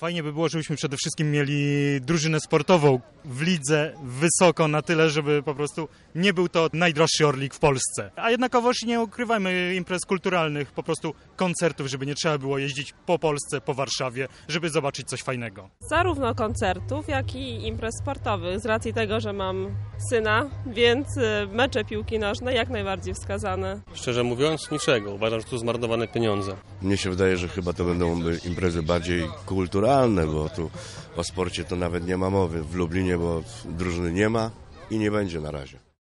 Fajnie by było, żebyśmy przede wszystkim mieli drużynę sportową w lidze wysoko na tyle, żeby po prostu nie był to najdroższy orlik w Polsce. A jednakowoż nie ukrywajmy imprez kulturalnych, po prostu koncertów, żeby nie trzeba było jeździć po Polsce, po Warszawie, żeby zobaczyć coś fajnego. Zarówno koncertów, jak i imprez sportowych. Z racji tego, że mam syna, więc mecze piłki nożnej jak najbardziej wskazane. Szczerze mówiąc, niczego. Uważam, że to zmarnowane pieniądze. Mnie się wydaje, że chyba to będą imprezy bardziej kulturalne, bo tu o sporcie to nawet nie ma mowy w Lublinie, bo drużyny nie ma i nie będzie na razie.